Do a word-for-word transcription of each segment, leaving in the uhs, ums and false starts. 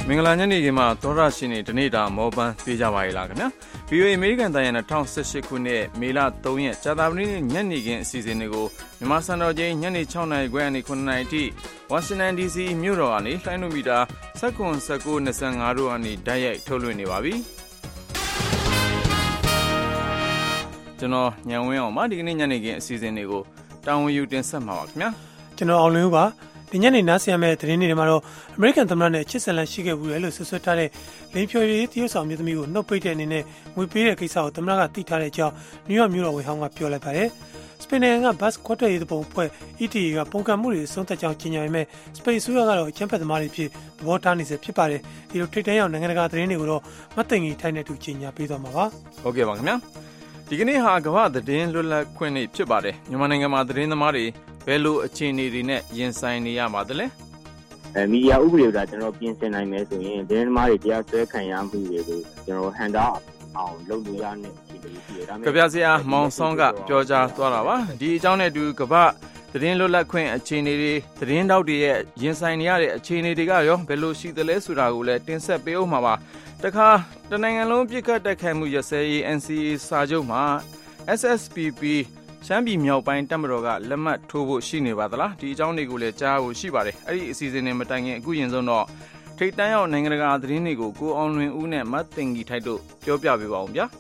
မင်္ဂလာညနေခင်းမှာသောရရှိနေတနေ့တာမောပန်းပေးကြပါရလားခင်ဗျာ ဗီအိုအေ အမေရိကန်တိုင်းရဲ့၂၀၁၈ခုနှစ်မေလ၃ရက်ကြာသပတေးနေ့ညနေခင်းအစီအစဉ်တွေကိုမြန်မာစံတော်ချိန်ညနေ၆နာရီခွဲကနေ၇နာရီထိဝါရှင်တန် ဒီစီမြို့တော်ကနေလှိုင်းနိုမီတာ၁၇ ၁၉ ၂၅တို့ကနေတိုက်ရိုက်ထုတ်လွှင့်နေပါပြီကျွန်တော်ညံဝင်းအောင်ပါဒီကနေ့ညနေခင်းအစီအစဉ်တွေကိုတာဝန်ယူတင်ဆက်မှာပါခင်ဗျာကျွန်တော်အောင်လင်းဦးပါဒီညနေနားဆင်ရမယ့်သတင်းတွေမှာတော့အမေရိကန်သမ္မတနဲ့ချစ်ဆန်လန်ရှိခဲ့ဘူးလေလို့ဆွဆွထားတဲ့လိန်ဖြော်ရည်တရုတ်ဆောင်မျိုးသမီးကိုနှုတ်ပိတ်တဲ့အနေနဲ့ငွေပေးတဲ့ကိစ္စကိုသမ္မတကသိထားတဲ့အကြောင်းနယူးယောက်မြို့တော်ဝန်ဟောင်းကပြောလိုက်ပါတယ်စပိန်နိုင်ငံကဘတ်ခွတ်တဲ့ရေးပုံဖွဲ့ E T A ကပုံကံမှုတွေအဆုံးသတ်ကြောင်းကြေညာပေမဲ့စပိန်အစိုးရကတော့အချမ်းဖက်သမားတွေဖြစ်သဘောထားနေစေဖြစ်ပါတယ်ဒီလိုထိတ်တန့်ရောက်နိုင်ငံတကာသတင်းတွေကိုတော့မတ်သိင်ကြီးထိုင်းနေတူကြေညာပေးသွားမှာပါဟုတ်ကဲ့ပါခင်ဗျာဒီကနေ့ဟာကမ္ဘာသတင်းလွတ်လပ်ခွင့်နေ့ဖြစ်ပါတယ်မြန်မာနိုင်ငံမှာသတင်းသမားတွေဘယ်လိုအခြေအနေတွေနဲ့ရင်ဆိုင်နေရပါသလဲအဲမီဒီယာဥပဒေကကျွန်တော်ပြင်ဆင်နိုင်မယ်ဆိုရင်သတင်းသမားတွေတရားစွဲခံရမှုတွေကိုကျွန်တော်ဟန်တာအောင်လုပ်လို့ရတဲ့အခြေအနေရှိတယ်ဒါပေမဲ့ကြပြစရာမောင်ဆောင်ကပြောကြားသွားတာပါဒီအကြောင်းနဲ့အတူကမ္ဘာသတင်းလွတ်လပ်ခွင့်အခြေအနေတွေသတင်းတောက်တွေရဲ့ရင်ဆိုင်နေရတဲ့အခြေအနေတွေကရောဘယ်လိုရှိသလဲဆိုတာကိုလည်းတင်ဆက်ပေးအောင်မှာပါတခါတနိုင်ငံလုံးပြစ်ခတ်တိုက်ခိုက်မှုရစဲရေး N C A စာချုပ်မှာ S S P P ရှမ်းပြည်မြောက်ပိုင်းတပ်မတော်ကလက်မှတ်ထိုးဖို့ရှိနေပါသလားဒီအကြောင်းတွေကိုလည်းကြားဖို့ရှိပါတယ်အဲ့ဒီအစီအစဉ်တွေမတိုင်ခင်အခုရင်ဆုံးတော့ထိတ်တန့်ရောက်နိုင်ငံတကာသတင်းတွေကိုကိုအောင်လွင်ဦးနဲ့မတ်တင်ကြီးထိုက်တို့ပြောပြပေးပါအောင်ဗျာ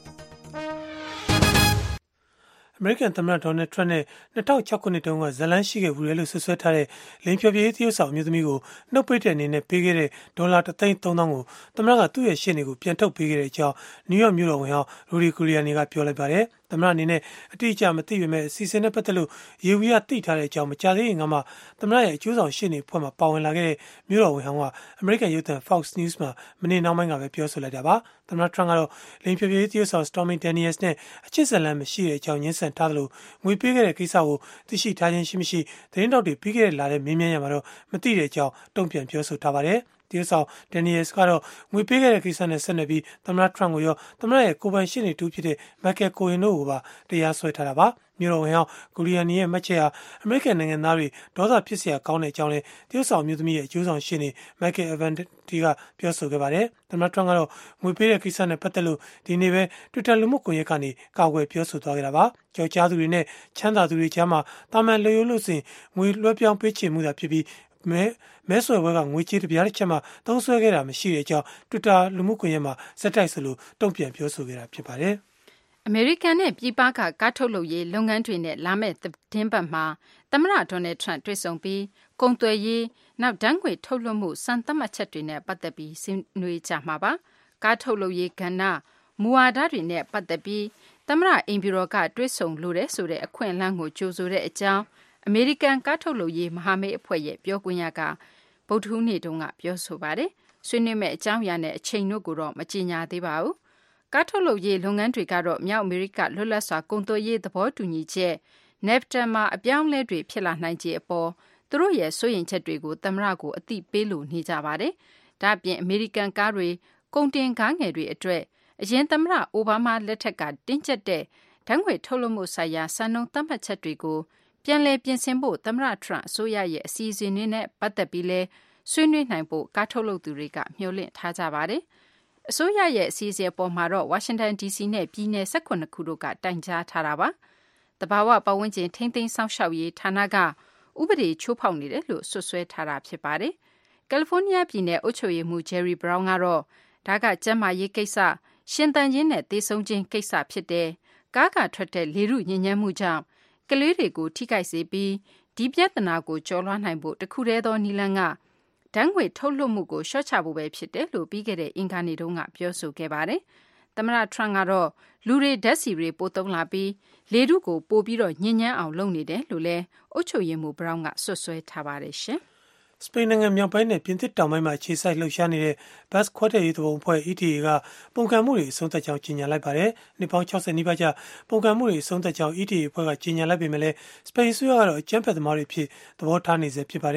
အမေရိကန်သမ္မတဒေါ်နယ်ထရန့်နဲ့၂၀၀၆ခုနှစ်တုန်းကဇလန်းရှိခဲ့ဘူးလေလို့ဆွဆွဲထားတဲ့လိန်ဖြော်ပြေးသရုပ်ဆောင်အမျိုးသမီးကိုနှုတ်ပိတ်တဲ့အနေနဲ့ပေးခဲ့တဲ့ဒေါ်လာတစ်သိန်းသုံးသောင်းကိုသမ္မတကသူ့ရဲ့ရှေ့နေကိုပြန်ထုတ်ပေးခဲ့တဲ့အကြောင်းနယူးယောက်မြို့တော်ဝန်ဟောင်းရူဒီကူလီယာနီကပြောလိုက်ပါတယ်သမ္မတအနေနဲ့အတိအကျမသိပေမဲ့အစီအစဉ်နဲ့ပတ်သက်လို့ရေဝီကသိထားတဲ့အကြောင်းမကြားသေးခင်ကမှသမ္မတရဲ့အကျိုးဆောင်ရှေ့နေဖွဲ့မှာပါဝင်လာခဲ့တဲ့မြို့တော်ဝန်ဟောင်းကအမေရိကန်ရုပ်သံ Fox News မှာမနေ့နှောင်းပိုင်းကပဲပြောဆိုလိုက်တာပါသမ္မတထရန့်ကတော့လိန်ဖြော်ပြေးသရုပ်ဆောင် Stormy Daniels နဲ့အချစ်ဇလန်မရှိတဲ့အကြောင်းညှင်းဆန်ထားသလိုငွေပေးခဲ့တဲ့ကိစ္စကိုသိရှိထားခြင်းရှိမရှိသတင်းတောက်တွေပြီးခဲ့တဲ့လာတဲ့မင်းမြန်းရမှာတော့မသိတဲ့အကြောင်းတုံ့ပြန်ပြောဆိုထားပါတယ်ဒီဆောင်ဒန်နီယယ်စ်ကတော့ငွေပေးခဲ့တဲ့ကိစ္စနဲ့ဆက်နွယ်ပြီးသမ္မတထရန့်ကိုရောသမ္မတရဲ့ကိုယ်ပိုင်ရှင်းနေတူဖြစ်တဲ့မက်ကယ်ကိုရင်တို့ကိုပါတရားစွဲထားတာပါမြို့တော်ဝန်ဟောင်းဂူလီယာနီရဲ့မှတ်ချက်ဟာအမေရိကန်နိုင်ငံသားတွေဒေါသဖြစ်စရာကောင်းတဲ့အကြောင်းလဲတရုတ်ဆောင်မျိုးသမီးရဲ့အကျိုးဆောင်ရှင်းနေမက်ကယ်အဗန်တီကပြောဆိုခဲ့ပါတယ်သမ္မတထရန့်ကတော့ငွေပေးတဲ့ကိစ္စနဲ့ပတ်သက်လို့ဒီနေ့ပဲ Twitter လူမှုကွန်ရက်ကနေကာကွယ်ပြောဆိုသွားခဲ့တာပါကြော်ကြားသူတွေနဲ့ချမ်းသာသူတွေကြားမှာတာမန်လူရိုးလို့စင်ငွေလွှဲပြောင်းပေးချေမှုသာဖြစ်ပြီးမဲမဲဆွယ်ဘွဲကငွေချေးတပြားတစ်ချက်မှသုံးဆွဲခဲ့တာမရှိတဲ့အကြောင်း Twitter လူမှုကွန်ရက်မှာစက်တိုက်ဆိုလို့တုံ့ပြန်ပြောဆိုခဲ့တာဖြစ်ပါတယ်အမေရိကန်နဲ့ပြည်ပကကားထုတ်လုပ်ရေးလုပ်ငန်းတွေနဲ့လာမယ့်သတင်းပတ်မှာသမ္မတဒေါ်နယ်ထရန့်တွေ့ဆုံပြီးကုန်သွယ်ရေးနောက်ဓာတ်ငွေထုတ်လွှတ်မှုစံသတ်မှတ်ချက်တွေနဲ့ပတ်သက်ပြီးဆွေးနွေးကြမှာပါကားထုတ်လုပ်ရေးကဏ္ဍမူဝါဒတွေနဲ့ပတ်သက်ပြီးသမ္မတအိမ်ဖြူတော်ကတွေ့ဆုံလိုတဲ့ဆိုတဲ့အခွင့်အလမ်းကိုကြိုဆိုတဲ့အကြောင်းအမေရိကန်ကားထုတ်လုပ်ရေးမဟာမိတ်အဖွဲ့ရဲ့ပြောခွင့်ရကဗုဒ္ဓဟူးနေ့တုန်းကပြောဆိုပါတယ်ဆွေးနွေးမဲ့အကြောင်းအရာနဲ့အချိန်တို့ကိုတော့မကြေညာသေးပါဘူးကားထုတ်လုပ်ရေးလုပ်ငန်းတွေကတော့မြောက်အမေရိကလွတ်လပ်စွာကုန်သွယ်ရေးသဘောတူညီချက် NAFTA မှာအပြောင်းအလဲတွေဖြစ်လာနိုင်ခြေအပေါ်သူတို့ရဲ့စိုးရိမ်ချက်တွေကိုသမ္မတကိုအသိပေးလို့နေကြပါတယ်ဒါ့အပြင်အမေရိကန်ကားတွေကုန်တင်ကားငယ်တွေအတွက်အရင်သမ္မတအိုဘားမားလက်ထက်ကတင်းကျပ်တဲ့ဓာတ်ငွေထုတ်လုပ်မှုဆိုင်ရာစံနှုန်းသတ်မှတ်ချက်တွေကိုပြန်လည်ပြင်ဆင်ဖို့သမ္မတထရန့်အစိုးရရဲ့အစီအစဉ်တွေနဲ့ပတ်သက်ပြီးလဲဆွေးနွေးနိုင်ဖို့ကားထုတ်လုပ်သူတွေကမျှော်လင့်ထားကြပါတယ်။အစိုးရရဲ့အစီအစဉ်အပေါ်မှာတော့ဝါရှင်တန် ဒီစီ နဲ့ပြည်နယ်၁၇ခုတို့ကတိုင်ကြားထားတာပါ။သဘာဝပတ်ဝန်းကျင်ထိန်းသိမ်းစောင့်ရှောက်ရေးဌာနကဥပဒေချိုးဖောက်နေတယ်လို့ဆွဆွဲထားတာဖြစ်ပါတယ်။ကယ်လီဖိုးနီးယားပြည်နယ်အုပ်ချုပ်ရေးမှူး Jerry Brown ကတော့ဒါကကျန်းမာရေးကိစ္စရှင်သန်ခြင်းနဲ့သေဆုံးခြင်းကိစ္စဖြစ်တယ်။ကားကထွက်တဲ့လေထုညစ်ညမ်းမှုကြောင့်ကလေးတွေကိုထိခိုက်စေပြီးဒီပြဿနာကိုကျော်လွှားနိုင်ဖို့တခုတည်းသောနည်းလမ်းကဓာတ်ငွေထုတ်လွှတ်မှုကိုလျှော့ချဖို့ပဲဖြစ်တယ်လို့ပြီးခဲ့တဲ့အင်္ဂါနေ့တုန်းကပြောဆိုခဲ့ပါတယ်။သမ္မတထရန့်ကတော့လူတွေဓာတ်ဆီတွေပိုသုံးလာပြီးလေထုကိုပိုပြီးတော့ညစ်ညမ်းအောင်လုပ်နေတယ်လို့လည်းအုပ်ချုပ်ရေးမှူးဘရောင်းကဆွဆွဲထားပါတယ်ရှင်။စပိန်နိုင်ငံမြောက်ပိုင်းနဲ့ပြင်သစ်တောင်ပိုင်းမှာခြေစိုက်လှုပ်ရှားနေတဲ့ဘတ်ခွတ်တဲ့ရေးသဘုံအဖွဲ့ E T A ကပုံကံမှုတွေအဆုံးသတ်ကြောင်းကြေညာလိုက်ပါတယ်။နှစ်ပေါင်း၆၀နီးပါးကြာပုံကံမှုတွေအဆုံးသတ်ကြောင်း E T A အဖွဲ့ကကြေညာလိုက်ပေမဲ့လည်းစပိန်အစိုးရကတော့အကြမ်းဖက်သမားတွေဖြစ်သဘောထားနေစေဖြစ်ပါတယ်။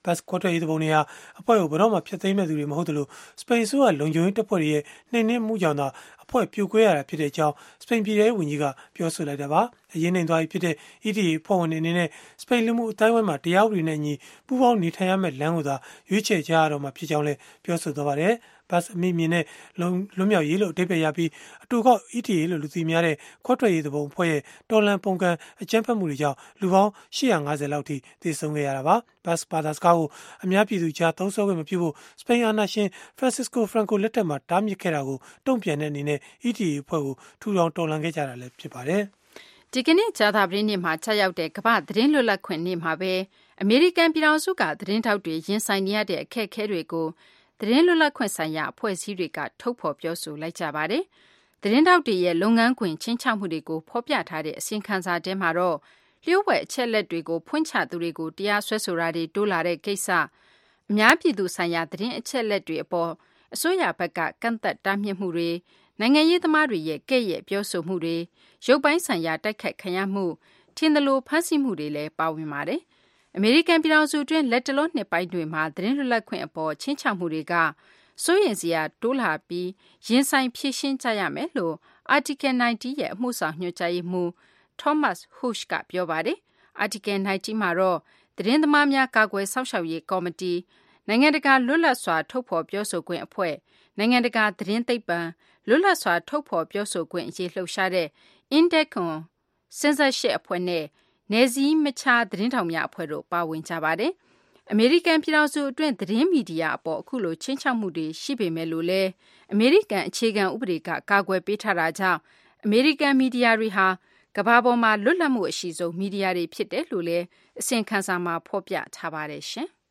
ဘတ်ကွာထွက်ရေးသဘောတွေကအဖွဲ့ကိုဘယ်တော့မှဖျက်သိမ်းမဲ့သူတွေမဟုတ်သလိုစပိန်ဆိုကလုံခြုံရေးတပ်ဖွဲ့တွေရဲ့နှိမ်နင်းမှုကြောင့်သာအဖွဲ့ပြိုကွဲရတာဖြစ်တဲ့အကြောင်းစပိန်ပြည်ထောင်ဝန်ကြီးကပြောဆိုလိုက်တာပါအရင်းနှိမ်သွားပြီဖြစ်တဲ့ E T A ဖွဲ့ဝင်တွေအနေနဲ့စပိန်လူမှုအတိုင်းအဝိုင်းမှာတရားဥပဒေနဲ့အညီပူးပေါင်းနေထိုင်ရမယ့်လမ်းကိုသာရွေးချယ်ကြရတော့မှာဖြစ်ကြောင်းလည်းပြောဆိုသွားပါတယ်ဘတ်အမိမြင်နဲ့လွတ်မြောက်ရေးလို့အဓိပ္ပာယ်ရပြီးအတူကောက် E T A လို့လူသိများတဲ့ခွဲထွက်ရေးသဘောအဖွဲ့ရဲ့တော်လန်ပုံကန်အကြမ်းဖက်မှုတွေကြောင့်လူပေါင်း၈၅၀လောက်ထိသေဆုံးခဲ့ရတာပါဘတ်ဘာသာစကားကိုအများပြည်သူကြားသုံးစွဲခွင့်မပြုဖို့စပိန်အာဏာရှင်ဖရန်စစ်စကိုဖရန်ကိုလက်ထက်မှာတားမြစ်ခဲ့တာကိုတုံ့ပြန်တဲ့အနေနဲ့ E T A အဖွဲ့ကိုထူထောင်တော်လှန်ခဲ့ကြတာလည်းဖြစ်ပါတယ်ဒီကနေ့ကြာသပတေးနေ့မှာချက်ရောက်တဲ့ကမ္ဘာသတင်းလွတ်လပ်ခွင့်နေ့မှာပဲအမေရိကန်ပြည်ထောင်စုကသတင်းထောက်တွေရင်ဆိုင်နေရတဲ့အခက်အခဲတွေကိုသတင်းလွတ်လပ်ခွင့်ဆိုင်ရာအဖွဲ့အစည်းတွေကထုတ်ဖော်ပြောဆိုလိုက်ကြပါတယ်။သတင်းထောက်တွေရဲ့လုပ်ငန်းခွင်ချင်းချမှုတွေကိုဖော်ပြထားတဲ့အစီရင်ခံစာထဲမှာတော့လျှို့ဝှက်အချက်လက်တွေကိုဖွင့်ချသူတွေကိုတရားစွဲဆိုတာတွေတိုးလာတဲ့ကိစ္စအများပြည်သူဆိုင်ရာသတင်းအချက်လက်တွေအပေါ်အစိုးရဘက်ကကန့်သက်တားမြစ်မှုတွေနိုင်ငံရေးသမားတွေရဲ့ကဲ့ရဲ့ပြောဆိုမှုတွေရုပ်ပိုင်းဆိုင်ရာတိုက်ခိုက်ခံရမှုထင်သလိုဖမ်းဆီးမှုတွေလည်းပါဝင်ပါတယ်။အမေရိကန်ပြည်ထောင်စုတွင်းလက်တလုံးနှစ်ပိုင်းတွေမှာသတင်းလွတ်လပ်ခွင့်အပေါ်ချင်းချမှုတွေကစိုးရိမ်စရာတိုးလာပြီးရင်ဆိုင်ဖြည့်ရှင်းကြရမယ်လို့ Article 90ရဲ့အမှုဆောင်ညွှန်ကြားရေးမှူး Thomas Hush ကပြောပါတယ်။ Article 90မှာတော့သတင်းသမားများကာကွယ်စောင့်ရှောက်ရေးကော်မတီနိုင်ငံတကာလွတ်လပ်စွာထုတ်ဖော်ပြောဆိုခွင့်အဖွဲ့နိုင်ငံတကာသတင်းသိပ္ပံလွတ်လပ်စွာထုတ်ဖော်ပြောဆိုခွင့်အရေးလှုပ်ရှားတဲ့ Indecon Censorship အဖွဲ့နဲ့နယ်စည်းမခြားသတင်းထောက်များအဖွဲ့တို့ပါဝင်ကြပါတယ်။အမေရိကန်ပြည်ထောင်စုအတွင်းသတင်းမီဒီယာအပေါ်အခုလိုချင်းချောက်မှုတွေရှိပေမဲ့လို့လည်းအမေရိကန်အခြေခံဥပဒေကကာကွယ်ပေးထားတာကြောင့်အမေရိကန်မီဒီယာတွေဟာကမ္ဘာပေါ်မှာလွတ်လပ်မှုအရှိဆုံးမီဒီယာတွေဖြစ်တယ်လို့လည်းအစီရင်ခံစာမှာဖော်ပြထားပါတယ်ရှင်။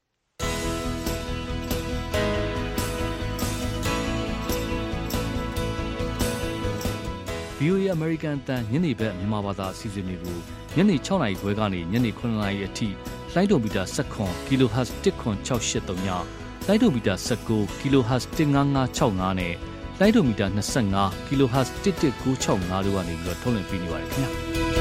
V O A American အတန်ညနေဘက်မြန်မာဘာသာအစီအစဉ်တွေကိုညနေ၆နာရီခွဲကနေညနေ9နာရီအထိလိုင်းဒိုမီတာ၁၇ kHz တစ်ခွန်၆၈၃ညလိုင်းဒိုမီတာ၁၉ kHz တစ်၅၅၆၅နဲ့လိုင်းဒိုမီတာ၂၅ kHz တစ်တစ်၉၆၅တို့ကနေပြီးတော့ထုတ်လွှင့်ပေးနေပါတယ်ခင်ဗျာ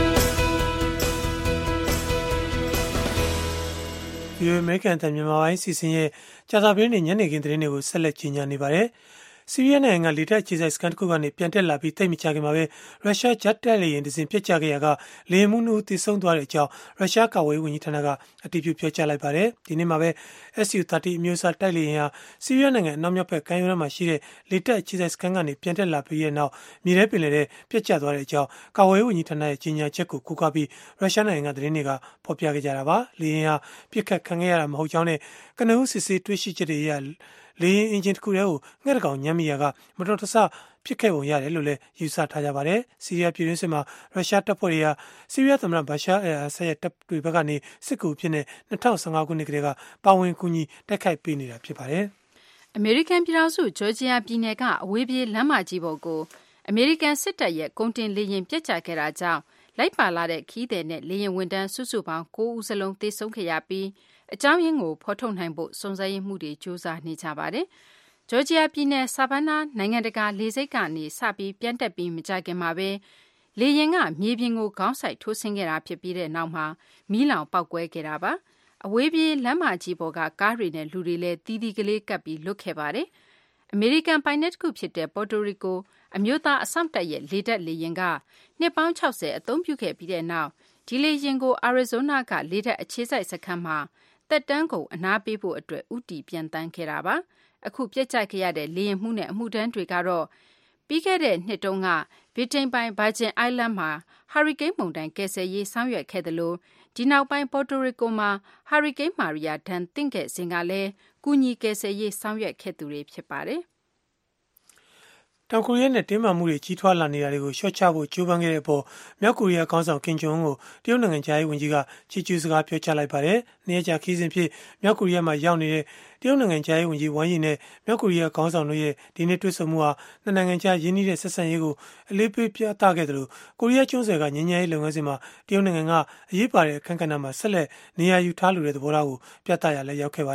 ။ V O A American အတန်မြန်မာပိုင်းစီစဉ်ရဲ့ကြာသပတေးနေ့ညနေခင်းသတင်းတွေကိုဆက်လက်ကြီးညာနေပါတယ်။ဆီးရီးယားနိုင်ငံလေတပ်အခြေစိုက်စခန်းတစ်ခုကနေပြန်တက်လာပြီးတိတ်မချခင်မှာပဲရုရှားဂျက်တိုက်လေယာဉ်တစ်စင်းပြစ်ကျခဲ့ရာကလေယာဉ်မှူးနှုတ်သေဆုံးသွားတဲ့အကြောင်းရုရှားကာကွယ်ရေးဝန်ကြီးဌာနကအတည်ပြုပြောကြားလိုက်ပါတယ်။ဒီနေ့မှာပဲ S U သirty အမျိုးအစားတိုက်လေယာဉ်ဟာဆီးရီးယားနိုင်ငံအနောက်မြောက်ဘက်ကမ်းရိုးတန်းမှာရှိတဲ့လေတပ်အခြေစိုက်စခန်းကနေပြန်တက်လာပြီးတဲ့နောက်မြေထဲပင်လယ်ထဲပြစ်ကျသွားတဲ့အကြောင်းကာကွယ်ရေးဝန်ကြီးဌာနရဲ့ကြေညာချက်ကိုကိုးကားပြီးရုရှားနိုင်ငံကသတင်းတွေကဖော်ပြခဲ့ကြတာပါ။လေယာဉ်ဟာပြစ်ခတ်ခံခဲ့ရတာမဟုတ်ကြောင်းနဲ့ကနဦးစစ်ဆေးတွေ့ရှိချက်တွေအရလေယာဉ်အင်ဂျင်တစ်ခုတည်းကိုငှက်တကောင်ညံ့မိရာကမတော်တဆဖြစ်ခဲ့ပုံရတယ်လို့လည်းယူဆထားကြပါတယ်။ဆီးရီးယားပြည်တွင်းစစ်မှာရုရှားတပ်ဖွဲ့တွေကဆီးရီးယားသမ္မတဘာရှာအယ်အာဆတ်ရဲ့တပ်တွေဘက်ကနေစစ်ကူဖြစ်နေ၂၀၁၅ခုနှစ်ကတည်းကပါဝင်ကူညီတိုက်ခိုက်ပေးနေတာဖြစ်ပါတယ်။အမေရိကန်ပြည်ထောင်စုဂျော်ဂျီယာပြည်နယ်ကအဝေးပြေးလမ်းမကြီးပေါ်ကိုအမေရိကန်စစ်တပ်ရဲ့ကုန်တင်လေယာဉ်ပြစ်ကျခဲ့တာကြောင့်လိုက်ပါလာတဲ့ခီးသည်နဲ့လေယာဉ်ဝန်ထမ်းစုစုပေါင်း၉ဦးစလုံးသေဆုံးခဲ့ရပြီးအကြောင်းရင်းကိုဖော်ထုတ်နိုင်ဖို့စုံစမ်းရေးမှုတွေစ조사နေကြပါတယ်။ဂျော်ဂျီယာပြည်နယ်ဆာဗာနာနိုင်ငံတကာလေဆိပ်ကနေစပြီးပြန်တက်ပြီးမကြခင်မှာပဲလေယာဉ်ကမြေပြင်ကိုခေါင်းဆိုင်ထိုးဆင်းခဲ့တာဖြစ်ပြီးတဲ့နောက်မှာမီးလောင်ပေါက်ကွဲခဲ့တာပါ။အဝေးပြေးလမ်းမကြီးပေါ်ကကားတွေနဲ့လူတွေလည်းတီးတီးကလေးကပ်ပြီးလွတ်ခဲ့ပါတယ်။အမေရိကန်ပိုင်နက်တစ်ခုဖြစ်တဲ့ပေါ်တိုရီကိုအမျိုးသားအစောင့်တပ်ရဲ့လေတပ်လေယာဉ်ကနှစ်ပေါင်း၆၀အသုံးပြုခဲ့ပြီးတဲ့နောက်ဒီလေယာဉ်ကိုအာရီဇိုနာကလေတပ်အခြေစိုက်စခန်းမှာတက်တန်းကိုအနားပေးဖို့အတွက်ဥတီပြန်တန်းခဲ့တာပါအခုပြစ်ကျခဲ့ရတဲ့လေယာဉ်မှုနဲ့အမှုတန်းတွေကတော့ပြီးခဲ့တဲ့နှစ်တုန်းကဗြိတိန်ပိုင် Virgin Island မှာဟာရီကိန်းမုန်တိုင်းကယ်ဆယ်ရေးဆောင်ရွက်ခဲ့သလိုဒီနောက်ပိုင်းပေါ်တိုရီကိုမှာဟာရီကိန်းမာရီယာဒဏ်သင့်ခဲ့စဉ်ကလည်းကူညီကယ်ဆယ်ရေးဆောင်ရွက်ခဲ့သူတွေဖြစ်ပါတယ်တောင်ကိုရီးယားနဲ့တင်းမာမှုတွေကြီးထွားလာနေတာတွေကိုရှော့ချဖို့ကြိုးပမ်းခဲ့တဲ့အပေါ်မြောက်ကိုရီးယားခေါင်းဆောင်ကင်ဂျုံအွန်းကိုတရုတ်နိုင်ငံသားရေးဝန်ကြီးကချီးကျူးစကားပြောကြားလိုက်ပါတယ်။နေ့ရက်ကြာခီးစဉ်ဖြစ်မြောက်ကိုရီးယားမှာရောက်နေတဲ့တရုတ်နိုင်ငံသားရေးဝန်ကြီးဝမ်ယီနဲ့မြောက်ကိုရီးယားခေါင်းဆောင်တို့ရဲ့ဒီနေ့တွေ့ဆုံမှုဟာနှစ်နိုင်ငံကြားရင်းနှီးတဲ့ဆက်ဆံရေးကိုအလေးပေးပြသခဲ့တယ်လို့ကိုရီးယားကျွန်းဆွယ်ကငြိမ်းချမ်းရေးလုပ်ငန်းစဉ်မှာတရုတ်နိုင်ငံကအရေးပါတဲ့အခမ်းကဏ္ဍမှာဆက်လက်နေရာယူထားလိုတဲ့သဘောထားကိုပြသရလဲရောက်ခဲ့ပါတယ်။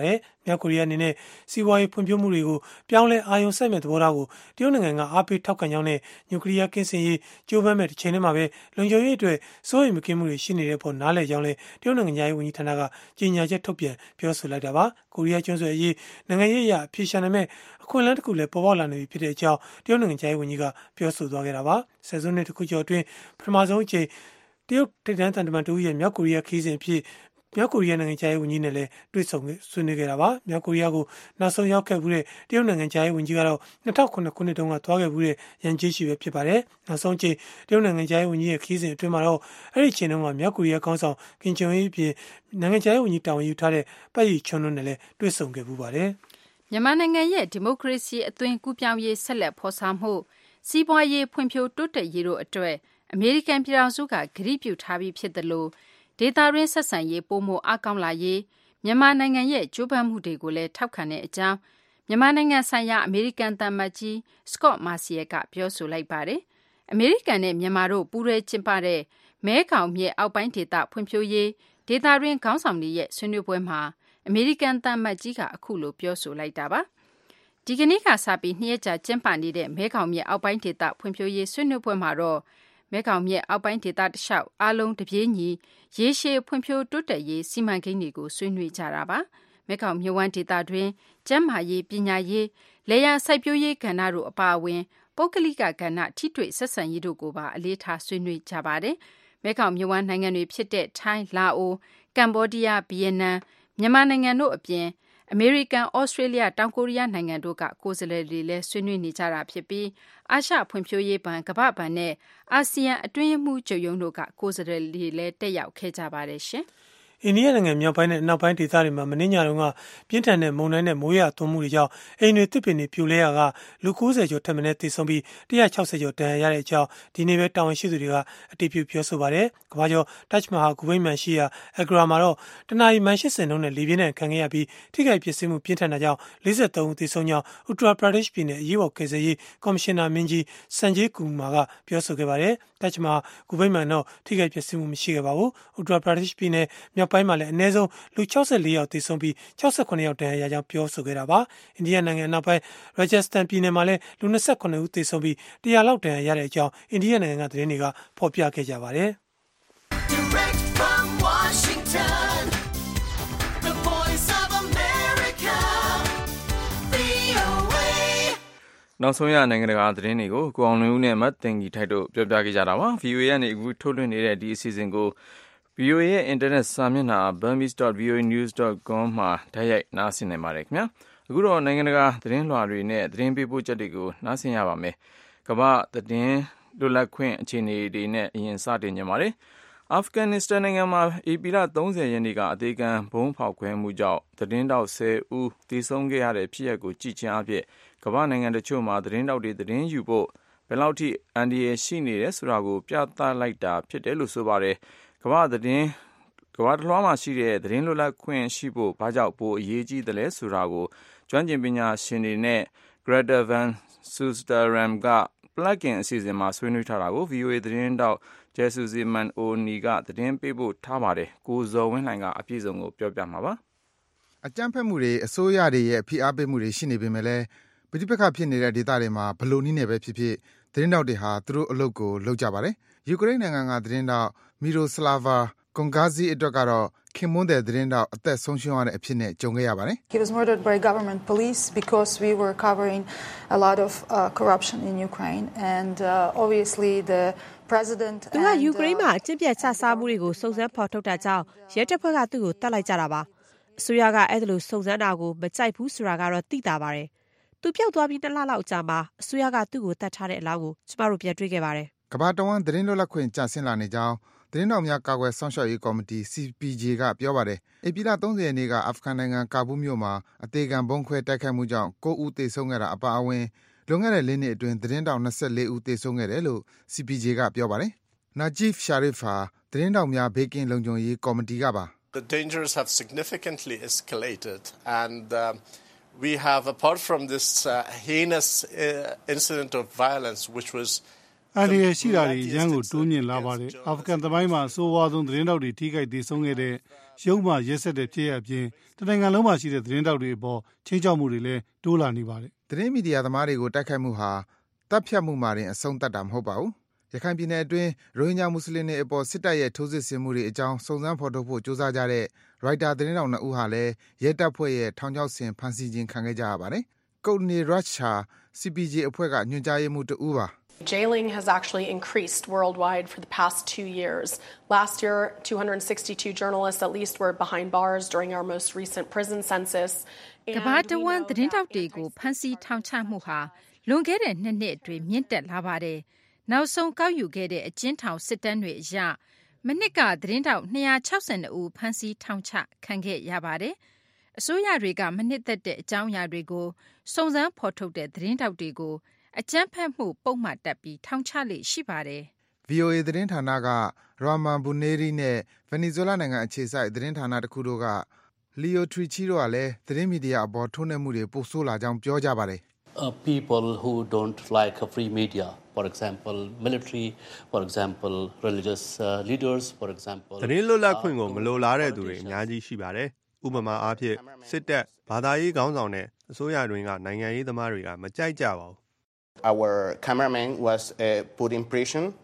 မြောက်ကိုရီးယားအနေနဲ့စီးပွားရေးဖွံ့ဖြိုးမှုတွေကိုပြောင်းလဲအာရုံစိုက်မဲ့သဘောထားကိုတရုတ်နိုင်ငံကအားပေးထောက်ခံကြောင်းနဲ့နျူကလ িয়ারကင်းစင်ရေးကြိုးပမ်းမဲ့တစ်ချိန်တည်းမှာပဲလုံခြုံရေးအတွက်စိုးရိမ်မကင်းမှုတွေရှိနေတဲ့ပေါ်နားလည်ကြောင်းလည်းတရုတ်နိုင်ငံရဲ့ဝန်ကြီးဌာနကကြေညာချက်ထုတ်ပြန်ပြောဆိုလိုက်တာပါကိုရီးယားကျွန်းဆွယ်အရေးနိုင်ငံရေးအရအပြေရှာနိုင်မဲ့အခွင့်အလမ်းတစ်ခုလည်းပေါ်ပေါက်လာနေပြီဖြစ်တဲ့အကြောင်းတရုတ်နိုင်ငံရဲ့ဝန်ကြီးကပြောဆိုသွားခဲ့တာပါဆယ်စုနှစ်တစ်ခုကျော်အတွင်းပထမဆုံးအကြိမ်တရုတ်ထိပ်တန်းသံတမန်တို့ရဲ့မြောက်ကိုရီးယားခီးစဉ်ဖြစ်မြောက်ကိုရီးယားနိုင်ငံရဲ့ဝန်ကြီးနဲ့လည်းတွေ့ဆုံဆွေးနွေးခဲ့တာပါမြောက်ကိုရီးယားကိုနောက်ဆုံးရောက်ခဲ့မှုတဲ့တရုတ်နိုင်ငံရဲ့ဝန်ကြီးကတော့၂၀၀၈ခုနှစ်တုန်းကသွားခဲ့မှုတဲ့ရန်ကြီးရှိပဲဖြစ်ပါတယ်နောက်ဆုံးအချိန်တရုတ်နိုင်ငံရဲ့ဝန်ကြီးရဲ့ခီးစဉ်အတွင်းမှာတော့အဲ့ဒီချိန်တုန်းကမြောက်ကိုရီးယားခေါင်းဆောင်ကင်ဂျုံအီအပြင်နိုင်ငံရဲ့ဝန်ကြီးတာဝန်ယူထားတဲ့ပတ်ရီချွန်းတို့နဲ့လည်းတွေ့ဆုံခဲ့မှုပါတယ်မြန်မာနိုင်ငံရဲ့ဒီမိုကရေစီအသွင်ကူးပြောင်းရေးဆက်လက်ဖော်ဆောင်မှုစီးပွားရေးဖွံ့ဖြိုးတိုးတက်ရေးတို့အတွက်အမေရိကန်ပြည်ထောင်စုကကတိပြုထားပြီးဖြစ်တယ်လို့ဒေတာရင်းဆက်ဆံရေးပိုမိုအားကောင်းလာရေးမြန်မာနိုင်ငံရဲ့ကြိုးပမ်းမှုတွေကိုလည်းထောက်ခံတဲ့အကြောင်းမြန်မာနိုင်ငံဆိုင်ရာအမေရိကန်သံအမတ်ကြီးစကော့မာစီယယ်ကပြောဆိုလိုက်ပါတယ်။အမေရိကန်နဲ့မြန်မာတို့ပူးတွဲကျင်းပတဲ့မဲခေါင်မြစ်အောက်ပိုင်းဒေသဖွံ့ဖြိုးရေးဒေတာရင်းခေါင်းဆောင်တွေရဲ့ဆွေးနွေးပွဲမှာအမေရိကန်သံအမတ်ကြီးကအခုလိုပြောဆိုလိုက်တာပါ။ဒီကနေ့ကစပြီးနှစ်ရက်ကြာကျင်းပနေတဲ့မဲခေါင်မြစ်အောက်ပိုင်းဒေသဖွံ့ဖြိုးရေးဆွေးနွေးပွဲမှာတော့မဲခေါင်မြစ်အောက်ပိုင်းဒေသတလျှောက်အားလုံးတပြေးညီရေရှည်ဖွံ့ဖြိုးတိုးတက်ရေးစီမံကိန်းတွေကိုဆွေးနွေးကြတာပါမဲခေါင်မြစ်ဝှမ်းဒေသတွင်ကျန်းမာရေးပညာရေးလယ်ယာစိုက်ပျိုးရေးကဏ္ဍတို့အပါအဝင်ပုဂ္ဂလိကကဏ္ဍထိတွေ့ဆက်ဆံရေးတို့ကိုပါအလေးထားဆွေးနွေးကြပါတယ်မဲခေါင်မြစ်ဝှမ်းနိုင်ငံတွေဖြစ်တဲ့ထိုင်းလာအိုကမ္ဘောဒီးယားဗီယက်နမ်မြန်မာနိုင်ငံတို့အပြင်အမေရိကန်ဩစတြေးလျတောင်ကိုရီးယားနိုင်ငံတို့ကကိုယ်စားလှယ်တွေလည်းဆွေးနွေးနေကြတာဖြစ်ပြီးအာရှဖွံ့ဖြိုးရေးဘဏ်ကမ္ဘာ့ဘဏ်နဲ့အာဆီယံအတွင်းရေးမှူးချုပ်ရုံးတို့ကကိုယ်စားလှယ်တွေလည်းတက်ရောက်ခဲ့ကြပါတယ်ရှင်။အိန္ဒိယနိုင်ငံမြောက်ပိုင်းနဲ့အနောက်ပိုင်းဒေသတွေမှာမနေ့ညတုန်းကပြင်းထန်တဲ့မုန်တိုင်းနဲ့မိုးရွာသွန်းမှုတွေကြောင့်အိမ်တွေတစ်ပင်တွေပြိုလဲရာကလူ၉၀ကျော်ထပ်မံသေဆုံးပြီး၁၆၀ကျော်ဒဏ်ရာရတဲ့အကြောင်းဒီနေ့ပဲတာဝန်ရှိသူတွေကအတည်ပြုပြောဆိုပါတယ်။ကမ္ဘာကျော် Taj Mahal ဂူဗိမာန်ရှိရာ Agra မှာတော့တနအီမိုင်၈၀နှုန်းနဲ့လေပြင်းနဲ့ခံခဲ့ရပြီးထိခိုက်ပျက်စီးမှုပြင်းထန်တာကြောင့်၄၃ဦးသေဆုံးကြောင်း Uttar Pradesh ပြည်နယ်အရေးပေါ်ကယ်ဆယ်ရေးကော်မရှင်နာမင်းကြီး Sanjay Kumar ကပြောဆိုခဲ့ပါတယ်။ Taj Mahal ဂူဗိမာန်တော့ထိခိုက်ပျက်စီးမှုမရှိခဲ့ပါဘူး။ Uttar Pradesh ပြည်နယ်မြောက်ပိုင်းမှာလည်းအနည်းဆုံးလူ၆၄ယောက်သေဆုံးပြီး၆၇ယောက်ဒဏ်ရာရကြောင်းပြောဆိုခဲ့တာပါ။အိန္ဒိယနိုင်ငံအနောက်ပိုင်း Rajasthan ပြည်နယ်မှာလည်းလူ၂၇ဦးသေဆုံးပြီး၁၀၀လောက်ဒဏ်ရာရတဲ့အကြောင်းအိန္ဒိယနိုင်ငံကသတင်းတွေကဖော်ပြခဲ့ကြပါတယ်။ Direct from Washington, the voice of America, ဗွီအိုအေနောက်ဆုံးရနိုင်ငံတကာသတင်းတွေကိုကိုအောင်လွင်ဦးနဲ့မတ်တင်ကြီးထိုက်တို့ပြောပြခဲ့ကြတာပါ။ ဗွီအိုအေကနေအခုထုတ်လွှင့်နေတဲ့ဒီအစီအစဉ်ကို ဗွီအိုအေရဲ့အင်တာနက်စာမျက်နှာ burmese dot v o a news dot com မှာတိုက်ရိုက်နားဆင်နိုင်ပါတယ်ခင်ဗျာ။အခုတော့နိုင်ငံတကာသတင်းလွှာတွေနဲ့သတင်းပေးပို့ချက်တွေကိုနားဆင်ရပါမယ်။ကမ္ဘာသတင်းလွတ်လပ်ခွင့်အခြေအနေတွေနဲ့အရင်စတင်ကြပါမယ်။အာဖဂန်နစ္စတန်နိုင်ငံမှာဧပြီလ၃၀ရက်နေ့ကအသေးခံဘုံဖောက်ခွဲမှုကြောင့်သတင်းတောက်၁၀ဦးသေဆုံးခဲ့ရတဲ့ဖြစ်ရပ်ကိုကြည့်ခြင်းအပြင်ကမ္ဘာနိုင်ငံတချို့မှာသတင်းတောက်တွေသတင်းယူဖို့ဘယ်လောက်ထိအန္တရာယ်ရှိနေတယ်ဆိုတာကိုပြသလိုက်တာဖြစ်တယ်လို့ဆိုပါတယ်။ကမ္ဘာသတင်းကမ္ဘာတစ်လွှားမှာရှိတဲ့သတင်းလွတ်လပ်ခွင့်ရှိဖို့ဘာကြောင့်ပိုအရေးကြီးသလဲဆိုတာကိုကျွမ်းကျင်ပညာရှင်တွေနဲ့ Greta Van Susteren က Plug in အစီအစဉ်မှာဆွေးနွေးထားတာကို ဗွီအိုအေ သတင်းတောက် Jesusemen Oni ကသတင်းပေးပို့ထားပါတယ်။ကိုဇော်ဝင်းလှိုင်ကအပြည့်စုံကိုပြောပြမှာပါ။အကြမ်းဖက်မှုတွေအစိုးရတွေရဲ့ဖိအားပေးမှုတွေရှိနေပေမဲ့လည်းပဋိပက္ခဖြစ်နေတဲ့ဒေသတွေမှာဘလို့နည်းနဲ့ပဲဖြစ်ဖြစ်သတင်းတောက်တွေဟာသူတို့အလုပ်ကိုလုပ်ကြပါတယ်။ယူကရိန်းနိုင်ငံကသတင်းတောက် Myroslava Gongadze အတွက်ကတော့ခင်မွန်းတဲ့သတင်းတောက်အသက်ဆုံးရှုံးရတဲ့အဖြစ်နဲ့ကြုံခဲ့ရပါတယ်။ He was murdered by government police because we were covering a lot of uh, corruption in Ukraine and uh, obviously the president သူကယူကရိန်းမှာအကျင့်ပြတ်ချစားမှုတွေကိုစုံစမ်းဖော်ထုတ်တာကြောင့်ရဲတပ်ဖွဲ့ကသူ့ကိုတတ်လိုက်ကြတာပါ။အစိုးရကအဲ့ဒါလိုစုံစမ်းတာကိုမကြိုက်ဘူးဆိုတာကတော့သိတာပါတယ်။သူပျောက်သွားပြီးနှစ်လလောက်ကြာမှအစိုးရကသူ့ကိုတတ်ထားတဲ့အလောင်းကိုကျမတို့ပြန်တွေ့ခဲ့ပါတယ်။ကမ္ဘာတဝန်းသတင်းလွတ်လပ်ခွင့်ကျဆင်းလာနေကြောင်းသတင်းတောက်များကာကွယ်စောင့်ရှောက်ရေးကော်မတီ C P J ကပြောပါတယ်။ဧပြီလ၃၀ရက်နေ့ကအာဖဂန်နိုင်ငံကာဘူးမြို့မှာအသေးခံဘုံခွဲတိုက်ခိုက်မှုကြောင့်၉ဦးသေဆုံးခဲ့တာအပါအဝင်လွန်ခဲ့တဲ့၄နှစ်အတွင်းသတင်းတောက်၂၄ဦးသေဆုံးခဲ့တယ်လို့ C P J ကပြောပါတယ်။ Najib Sharif ဟာသတင်းတောက်များဘေးကင်းလုံခြုံရေးကော်မတီကပါ။ The dangers have significantly escalated and uh, we have apart from this uh, heinous uh, incident of violence which was အန္တရာယ်ရှိတာတွေရန်ကိုတိုးမြင့်လာပါတယ်။အာဖဂန်သမိုင်းမှာအဆိုးဝါးဆုံးသတင်းတောက်တွေထိခိုက်ဒေဆုံးခဲ့တဲ့ရုံးမှရက်ဆက်တဲ့ဖြစ်ရအပြင်တနိုင်ငံလုံးမှာရှိတဲ့သတင်းတောက်တွေအပေါ်ချင်းချောက်မှုတွေလည်းတိုးလာနေပါတယ်။သတင်းမီဒီယာသမားတွေကိုတိုက်ခိုက်မှုဟာတပ်ဖြတ်မှုမှာတင်အဆုံးသတ်တာမဟုတ်ပါဘူး။ရခိုင်ပြည်နယ်အတွင်းရိုဟင်ဂျာမွတ်စလင်တွေအပေါ်စစ်တပ်ရဲ့ထိုးစစ်ဆင်မှုတွေအကြောင်းစုံစမ်းဖော်ထုတ်ဖို့ကြိုးစားကြတဲ့ရိုက်တာသတင်းတောက်နှစ်ဦးဟာလည်းရဲတပ်ဖွဲ့ရဲ့ထောင်ချောက်ဆင်ဖမ်းဆီးခြင်းခံခဲ့ကြရပါတယ်။ Courtney Radsch ဟာ C P J အဖွဲ့ကညွှန်ကြားရေးမှူးတဦးပါ။ Jailing has actually increased worldwide for the past two years. Last year, two hundred sixty-two journalists at least were behind bars during our most recent prison census. ကမ္ဘာတဝန်းသတင်းတောက်တွေကိုဖမ်းဆီးထောင်ချမှုဟာလွန်ခဲ့တဲ့နှစ်နှစ်အတွင်းမြင့်တက်လာပါတယ်။နောက်ဆုံးကောက်ယူခဲ့တဲ့အကျဉ်းထောင်စစ်တမ်းတွေအရမနှစ်ကသတင်းတောက်two hundred sixty-twoဦးဖမ်းဆီးထောင်ချခံခဲ့ရပါတယ်။အစိုးရတွေကမနှစ်သက်တဲ့အကြောင်းအရာတွေကိုစုံစမ်းဖော်ထုတ်တဲ့သတင်းတောက်တွေကိုအကြမ်းဖက်မှုပုံမှန်တက်ပြီးထောင်ချလေရှိပါတယ်။ V O A သတင်းဌာနက Rahman Buneri နဲ့ Venezuela နိုင်ငံအခြေစိုက်သတင်းဌာနတစ်ခုတို့က Leo Trechy တို့ကလည်းသတင်းမီဒီယာအပေါ်ထိုးနှက်မှုတွေပိုဆိုးလာကြောင်းပြောကြပါတယ် Uh, people who don't like a free media, for example, military, for example, religious uh, leaders, for example. သတင်းလွတ်လပ်ခွင့်ကိုမလိုလားတဲ့သူတွေအများကြီးရှိပါတယ်။ဥပမာအားဖြင့်စစ်တပ်ဘာသာရေးခေါင်းဆောင်နဲ့အစိုးရတွေကနိုင်ငံရေးသမားတွေကမကြိုက်ကြပါဘူး။ Our cameraman was uh, put in prison uh,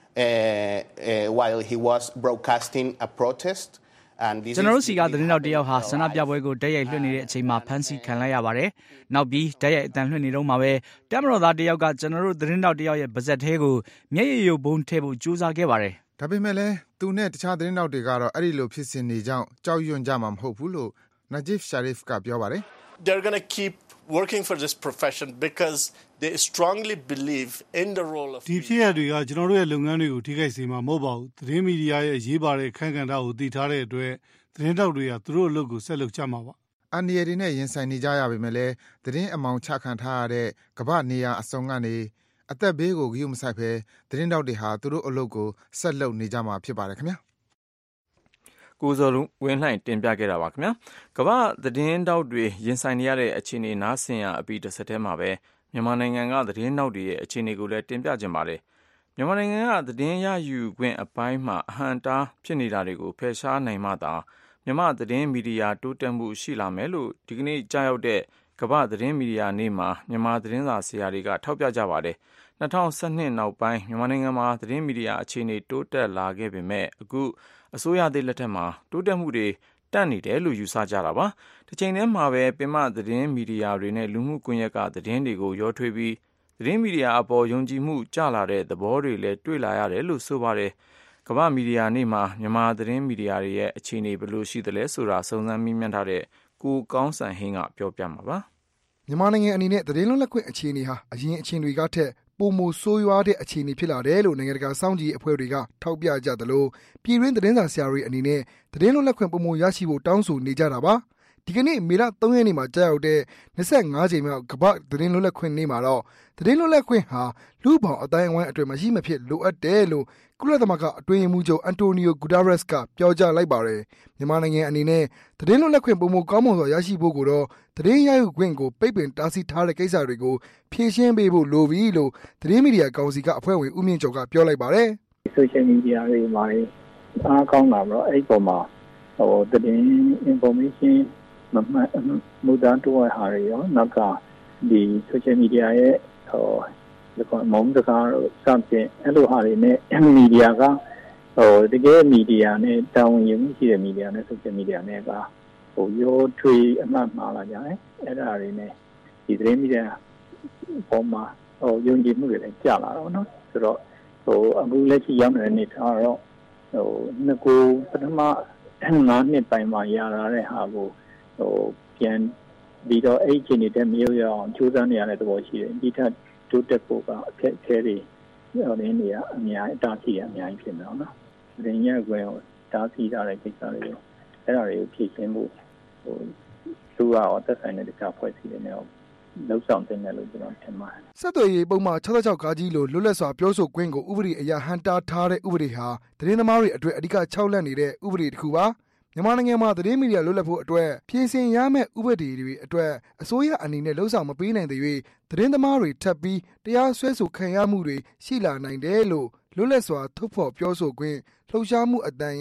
uh, while he was broadcasting a protest. ကျွန်တော်တို့စီကသတင်းတော်တယောက်ဟာဆန္ဒပြပွဲကိုတိုက်ရိုက်လွှင့်နေတဲ့အချိန်မှာဖမ်းဆီးခံလိုက်ရပါတယ်။နောက်ပြီးတိုက်ရိုက်အတန်လွှင့်နေတော့မှပဲတပ်မတော်သားတယောက်ကကျွန်တော်တို့သတင်းတော်တယောက်ရဲ့ပါဇက်သေးကိုမျက်ရည်ယိုဘုံထည့်ဖို့ကြိုးစားခဲ့ပါတယ်။ဒါပေမဲ့လည်းသူနဲ့တခြားသတင်းတော်တွေကတော့အဲ့ဒီလိုဖြစ်စဉ်နေကြောင်းကြောက်ရွံ့ကြမှာမဟုတ်ဘူးလို့ Najib Sharif ကပြောပါတယ်။ They're going to keep working for this profession because they strongly believe in the role of ဒီဖြစ်ရတွေကကျွန်တော်တို့ရဲ့လုပ်ငန်းတွေကိုထိခိုက်စေမှာမဟုတ်ပါဘူးသတင်းမီဒီယာရဲ့ရေးပါတဲ့ခန့်ကဏ္ဍကိုတည်ထားတဲ့အတွက်သတင်းတောက်တွေကသူတို့အလုပ်ကိုဆက်လုပ်ကြမှာပါအန်ဒီရီနဲ့ရင်ဆိုင်နေကြရပေမဲ့လည်းသတင်းအမောင်ချခံထားရတဲ့ကမ္ဘာနေရာအစုံကနေအသက်ဘေးကိုဂရုမစိုက်ဘဲသတင်းတောက်တွေဟာသူတို့အလုပ်ကိုဆက်လုပ်နေကြမှာဖြစ်ပါတယ်ခင်ဗျာကိုဇော်ဝင်းလှိုင်တင်ပြခဲ့တာပါခင်ဗျာကမ္ဘာသတင်းတောက်တွေရင်ဆိုင်နေရတဲ့အခြေအနေနားဆင်ရအပြီးတစ်ဆက်တည်းမှာပဲမြန်မာနိုင်ငံကသတင်းတောက်တွေရဲ့အခြေအနေကိုလည်းတင်ပြကြပါတယ်မြန်မာနိုင်ငံကသတင်းရယူခွင့်အပိုင်းမှာအဟန့်တားဖြစ်နေတာတွေကိုဖယ်ရှားနိုင်မှသာမြန်မာသတင်းမီဒီယာတိုးတက်မှုရှိလာမယ်လို့ဒီကနေ့ကြားရောက်တဲ့ကမ္ဘာသတင်းမီဒီယာနေ့မှာမြန်မာသတင်းစာဆရာတွေကထောက်ပြကြပါတယ်၂၀၁၂နောက်ပိုင်းမြန်မာနိုင်ငံမှာသတင်းမီဒီယာအခြေအနေတိုးတက်လာခဲ့ပေမဲ့အခုအစိုးရသစ်လက်ထက်မှာတိုးတက်မှုတွေတန့်နေတယ်လို့ယူဆကြတာပါတစ်ချိန်တည်းမှာပဲပင်မသတင်းမီဒီယာတွေနဲ့လူမှုကွန်ရက်ကသတင်းတွေကိုရောထွေးပြီးသတင်းမီဒီယာအပေါ်ယုံကြည်မှုကျလာတဲ့သဘောတွေလည်းတွေ့လာရတယ်လို့ဆိုပါတယ်ကမ္ဘာမီဒီယာနေ့မှာမြန်မာသတင်းမီဒီယာတွေရဲ့အခြေအနေဘယ်လိုရှိသလဲဆိုတာစုံစမ်းမေးမြန်းထားတဲ့ကိုကောင်းစံဟင်းကပြောပြမှာပါမြန်မာနိုင်ငံအနေနဲ့သတင်းလွတ်လပ်ခွင့်အခြေအနေဟာအရင်အခြေအနေတွေကထက်ပိုမိုဆိုးရွားတဲ့အခြေအနေဖြစ်လာတယ်လို့နိုင်ငံတကာစောင့်ကြည့်အဖွဲ့တွေကထောက်ပြကြသလိုပြည်တွင်းသတင်းစာဆရာတွေအနေနဲ့သတင်းလွတ်လပ်ခွင့်ပိုမိုရရှိဖို့တောင်းဆိုနေကြတာပါဒီကနေ့မေလ၃ရက်နေ့မှာကြာရောက်တဲ့၂၅ကြိမ်မြောက်ကမ္ဘာသတင်းလွတ်လပ်ခွင့်နေ့မှာတော့သတင်းလွတ်လပ်ခွင့်ဟာလူ့ဘောင်အတိုင်းအဝိုင်းအတွက်မရှိမဖြစ်လိုအပ်တယ်လို့ကုလသမဂ္ဂအတွင်းရေးမှူးချုပ်အန်တိုနီယိုဂူတာရက်စ်ကပြောကြားလိုက်ပါတယ်မြန်မာနိုင်ငံအနေနဲ့သတင်းလွတ်လပ်ခွင့်ပုံမကောင်းမွန်စွာရရှိဖို့ကိုတော့သတင်းရယူခွင့်ကိုပိတ်ပင်တားဆီးထားတဲ့ကိစ္စတွေကိုဖြေရှင်းပေးဖို့လိုပြီလို့သတင်းမီဒီယာကောင်စီကအဖွဲ့ဝင်ဦးမြင့်ကျော်ကပြောလိုက်ပါတယ် social media တွေမှာအားကောင်းလာတော့အဲ့ဒီပုံမှာဟိုသတင်း information မမှန်မူတန်းတိုးဟာတွေရောနောက်ကဒီ social media ရဲ့ဟိုဒီကမုံတကားစံပြင်အဲ့လိုဟာတွေနဲ့ media ကဟိုတကယ် media နဲ့တာဝန်ယူမှုရှိတဲ့ media နဲ့ social media နဲ့ကဟိုရိုးထွေးအမှတ်မှားလာကြတယ်အဲ့ဒါတွေနဲ့ဒီသတင်း media ပေါ်မှာဟိုယုံကြည်မှုတွေလည်းကျလာတော့နော်ဆိုတော့ဟိုအခုလက်ရှိရောက်နေတဲ့နေထားတော့ဟိုငကိုပထမငါးနှစ်ပိုင်းမှာရလာတဲ့ဟာကိုဟိုပြန်ပြီးတော့အဲ့ဒီနေတဲ့မြို့ရအောင်ကြိုးစားနေရတဲ့သဘောရှိတယ်ဒီထက်တိုးတက်ဖို့ကအခက်အခဲတွေဟိုနေနေရအများအတားဆီးရအများကြီးဖြစ်နေတော့နော်။ဒီညကွယ်ကိုတားဆီးထားတဲ့ကိစ္စတွေကိုအဲ့ဒါတွေကိုဖြည့်ရှင်းဖို့ဟိုသူကရောသက်ဆိုင်တဲ့တခြားဖွဲ့စည်းတွေနဲ့လောက်ဆောင်တင်တယ်လို့ကျွန်တော်ထင်ပါတယ်။ဆက်သွယ်ရေးပုံမှန်၆၆ခါကြီးလိုလွတ်လပ်စွာပြောဆိုခွင့်ကိုဥပဒေအရဟန်တာထားတဲ့ဥပဒေဟာသတင်းသမားတွေအတွက်အဓိကခြောက်လန့်နေတဲ့ဥပဒေတစ်ခုပါ။မြန်မာနိုင်ငံမှာသတင်းမီဒီယာလွတ်လပ်ဖို့အတွက်ပြင်ဆင်ရမယ့်ဥပဒေတွေအတွက်အစိုးရအနေနဲ့လှုံ့ဆော်မပေးနိုင်တဲ့၍သတင်းသမားတွေထပ်ပြီးတရားစွဲဆိုခံရမှုတွေရှိလာနိုင်တယ်လို့လွတ်လပ်စွာထုတ်ဖော်ပြောဆိုခွင့်လှုပ်ရှားမှုအတန်ရဲ့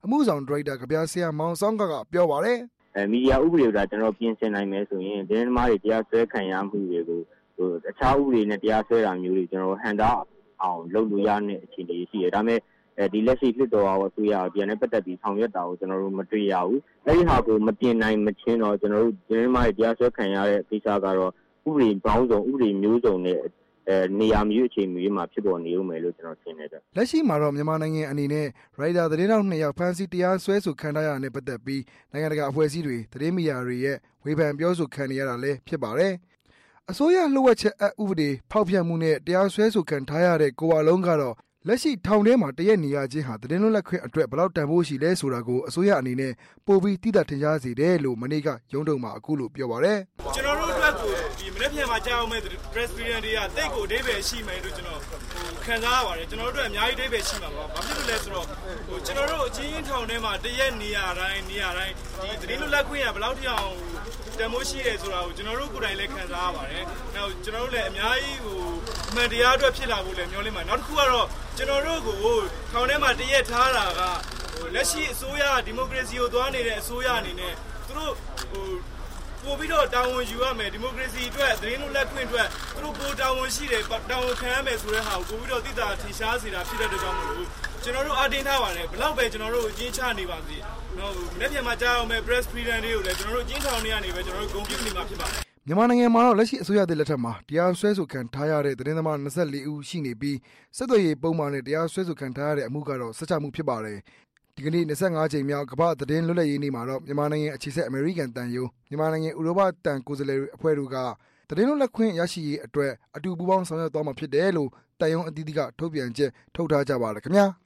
အမှုဆောင်ဒရိုက်တာကဗျာဆရာမောင်ဆောင်ကကပြောပါတယ်အဲမီဒီယာဥပဒေကကျွန်တော်ပြင်ဆင်နိုင်မယ်ဆိုရင်သတင်းသမားတွေတရားစွဲခံရမှုတွေကိုဟိုအခြားဥပဒေနဲ့တရားစွဲတာမျိုးတွေကျွန်တော်ဟန်တာအောင်လုပ်လို့ရတဲ့အခြေအနေရှိတယ်ဒါပေမဲ့အဲဒီလက်ရှိလွှတ်တော်အောင်ဆိုရပြန်နဲ့ပတ်သက်ပြီးဆောင်ရွက်တာကိုကျွန်တော်တို့မတွေ့ရဘူးအဲဒီဟာကိုမပြင်နိုင်မချင်းတော့ကျွန်တော်တို့သတင်းသမားတွေတရားစွဲခံရတဲ့ကိစ္စကတော့ဥပဒေပေါင်းစုံဥပဒေမျိုးစုံနဲ့အဲနေရာမျိုးအခြေမျိုးမှာဖြစ်ပေါ်နေဦးမယ်လို့ကျွန်တော်ထင်တယ်ဗျလက်ရှိမှာတော့မြန်မာနိုင်ငံအနေနဲ့ရိုက်တာသတင်းတောက်နှစ်ယောက်ဖမ်းဆီးတရားစွဲဆိုခံထားရတဲ့ပတ်သက်ပြီးနိုင်ငံတကာအဖွဲ့အစည်းတွေသတင်းမီဒီယာတွေရဲ့ဝေဖန်ပြောဆိုခံနေရတာလည်းဖြစ်ပါတယ်အစိုးရလှုပ်ဝက်ချက်အဥပဒေဖောက်ဖျက်မှုနဲ့တရားစွဲဆိုခံထားရတဲ့ကိုဝလုံးကတော့လက်ရှိထောင်ထဲမှာတရက်နေရခြင်းဟာသတင်းလွတ်လပ်ခွင့်အတွက်ဘယ်လောက်တန်ဖိုးရှိလဲဆိုတာကိုအစိုးရအနေနဲ့ပိုပြီးသိသာထင်ရှားစေတယ်လို့မနေ့ကရုံးထုတ်မှာအခုလိုပြောပါတယ်ကျွန်တော်တို့အတွက်ကိုဒီမနေ့ပြန်မှာကြားအောင်မဲ့ press freedom တွေကတိတ်ကိုအဓိပ္ပာယ်ရှိမယ်လို့ကျွန်တော်ခံစားရပါတယ်ကျွန်တော်တို့အတွက်အများကြီးအဓိပ္ပာယ်ရှိမှာပါဘာဖြစ်လို့လဲဆိုတော့ဟိုကျွန်တော်တို့အချင်းထောင်ထဲမှာတရက်နေရတိုင်းနေရတိုင်းဒီသတင်းလွတ်လပ်ခွင့်ကဘယ်လောက်ထိအောင်တန်ဖိုးရှိတယ်ဆိုတာကိုကျွန်တော်တို့ကိုယ်တိုင်လည်းခံစားရပါတယ်နောက်ကျွန်တော်တို့လည်းအများကြီးဟိုအမှန်တရားအတွက်ဖြစ်လာဖို့လည်းမျှော်လင့်ပါတယ်နောက်တစ်ခုကတော့ကျွန်တော်တို့ကိုထောင်ထဲမှာတရက်ထားတာကဟိုလက်ရှိအစိုးရဒီမိုကရေစီကိုသွားနေတဲ့အစိုးရအနေနဲ့သူတို့ဟိုပို့ပြီးတော့တာဝန်ယူရမယ်ဒီမိုကရေစီအတွက်သတင်းလွတ်လပ်ခွင့်အတွက်သူတို့ပို့တာဝန်ရှိတယ်တာဝန်ခံရမယ်ဆိုတဲ့ဟာကိုပို့ပြီးတော့သိတာထင်ရှားစေတာဖြစ်တဲ့အတွက်ကြောင့်မလို့ကျွန်တော်တို့အတင်းထားပါတယ်ဘယ်လောက်ပဲကျွန်တော်တို့အကျဉ်းချနေပါစေနော်လက်ပြန်မှာကြားအောင်မဲ့ press freedom တွေကိုလည်းကျွန်တော်တို့အကျဉ်းထောင်နေရနေပဲကျွန်တော်တို့ဂုဏ်ပြုနေမှာဖြစ်ပါတယ်မြန်မာနိုင်ငံမှာတော့လက်ရှိအစိုးရသစ်လက်ထက်မှာတရားစွဲဆိုခံထားရတဲ့သတင်းသမား၂၄ဦးရှိနေပြီးဆက်သွယ်ရေးပုံမှန်နဲ့တရားစွဲဆိုခံထားရတဲ့အမှုကတော့ဆက်ချမှုဖြစ်ပါတယ်ဒီကနေ့၂၅ကြိမ်မြောက်ကမ္ဘာသတင်းလွတ်လပ်ရေးနေ့မှာတော့မြန်မာနိုင်ငံအခြေဆက်အမေရိကန်တန်ယိုမြန်မာနိုင်ငံဥရောပတန်ကိုယ်စားလှယ်အဖွဲ့တို့ကသတင်းလွတ်လပ်ခွင့်ရရှိရေးအတွက်အတူပူးပေါင်းဆောင်ရွက်သွားမှာဖြစ်တယ်လို့တန်ယုံအသီးသီးကထုတ်ပြန်ချက်ထုတ်ထားကြပါတယ်ခင်ဗျာ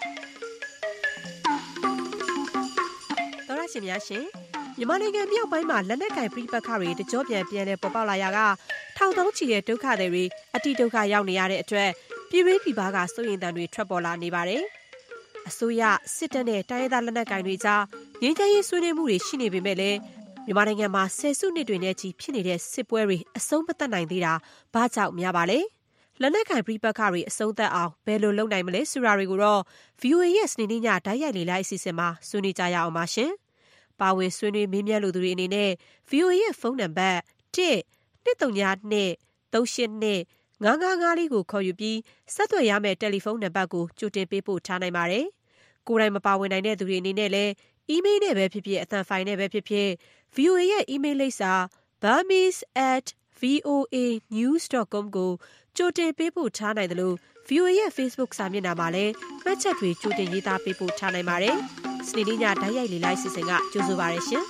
တော်ရရှင်များရှင်မြန်မာနိုင်ငံမြောက်ပိုင်းမှာလက်နက်ကိုင်ပြည်ပခါတွေတကြောပြန်ပြန်လဲပေါ်ပေါက်လာရာကထောင်သောချီတဲ့ဒုက္ခတွေအတိဒုက္ခရောက်နေရတဲ့အတွက်ပြည်ရင်းပြည်ပကစိုးရိမ်တန်တွေထွက်ပေါ်လာနေပါတယ်အစိုးရစစ်တပ်နဲ့တိုင်းရင်းသားလက်နက်ကိုင်တွေကြားငြိမ်းချမ်းရေးဆွေးနွေးမှုတွေရှိနေပေမဲ့လည်းမြန်မာနိုင်ငံမှာဆယ်စုနှစ်တွေနဲ့ချီဖြစ်နေတဲ့စစ်ပွဲတွေအဆုံးမသတ်နိုင်သေးတာဘာကြောင့်များပါလဲလက်နက်ကိုင်ပြည်ပခါတွေအဆုံးသတ်အောင်ဘယ်လိုလုပ်နိုင်မလဲဆိုတာတွေကိုတော့ ဗီအိုအေ ရဲ့စနေနေ့ညဓာတ်ရိုက်လေလိုက်အစီအစဉ်မှာဆွေးနွေးကြရအောင်ပါရှင်ပါဝင်ဆွေးနွေးမေးမြန်းလိုသူတွေအနေနဲ့ ဗီအိုအေ ရဲ့ဖုန်းနံပါတ်တစ် နှစ် သုံး နှစ် သုံး ရှစ် နှစ် ငါး ငါး ငါး လေးကိုခေါ်ယူပြီးဆက်သွယ်ရမယ့်တယ်လီဖုန်းနံပါတ်ကိုကြိုတင်ပေးပို့ထားနိုင်ပါတယ်။ကိုယ်တိုင်မပါဝင်နိုင်တဲ့သူတွေအနေနဲ့လည်းအီးမေးလ်နဲ့ပဲဖြစ်ဖြစ်အသံဖိုင်နဲ့ပဲဖြစ်ဖြစ် ဗီအိုအေ ရဲ့အီးမေးလ်လိပ်စာ burmese at voanews dot com ကိုကြိုတင်ပေးပို့ထားနိုင်တယ်လို့ ဗီအိုအေ ရဲ့ Facebook စာမျက်နှာမှာလည်းမှတ်ချက်တွေကြိုတင်ရေးသားပေးပို့ထားနိုင်ပါတယ်။စနေနေ့ညဓာတ်ရိုက်လေလိုက်စီစဉ်ကကြိုဆိုပါရရှင်